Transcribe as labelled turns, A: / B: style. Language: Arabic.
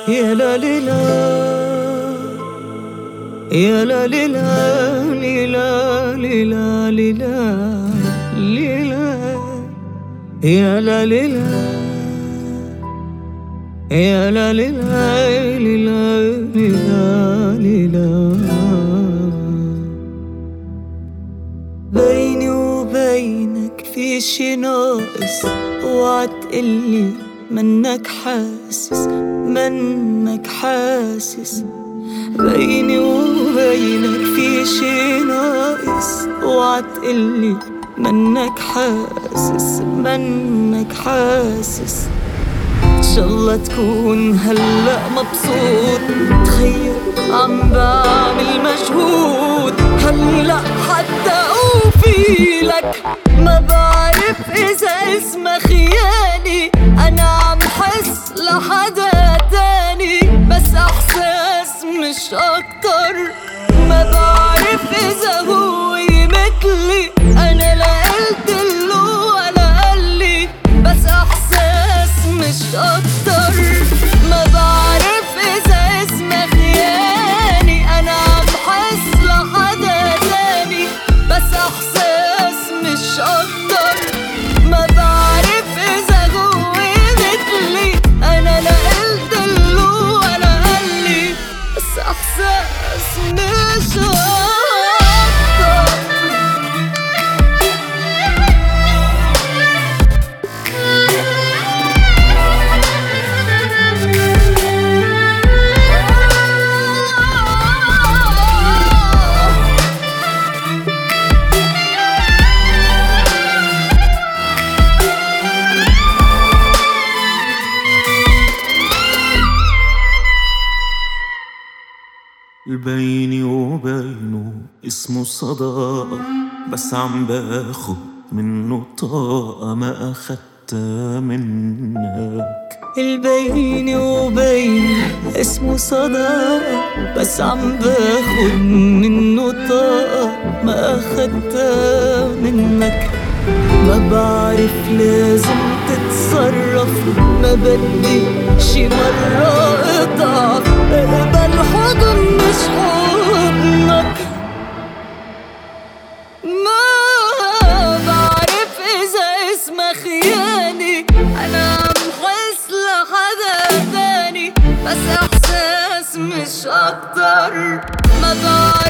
A: يا لا ليلا يا لا ليلا ليلا ليلا ليلا ليلا يا لا ليلا يا لا ليلا ليلا ليلا ليلا. بيني وبينك في شي ناقص، اوعى تقلي منك حاسس منك حاسس. بيني وبينك في شي ناقص، اوعى تقلي منك حاسس منك حاسس. إن شاء الله تكون هلأ مبسوط، تخيل عم بعمل مجهود هلأ حتى أوفيلك. ما بعرف إذا اسمها خياني، أنا عم حس لحدا تاني بس إحساس مش أكتر. ما بعرف إذا هو مثلي، أنا لا قلتله ولا قالي بس إحساس مش أكتر. ما بعرف إذا اسمها خياني، أنا عم حس لحدا تاني بس إحساس مش أكتر. ما بعرف إذا هو مثلي، أنا لا قلتله ولا قالي بس إحساس مش أكتر.
B: بيني وبينه اسمه صداقة، بس عم باخد منه طاقة ما أخدتها منك.
A: البيني وبيني اسمه صداقة، بس عم باخد منه طاقة ما أخدتها منك. ما بعرف لازم تتصرف، ما بدي شي مرة اضعف، اقبل حضن مش حضنك. ما بعرف إذا اسمها خياني، أنا عم حس لحدا تاني بس إحساس مش أكتر. ما بعرف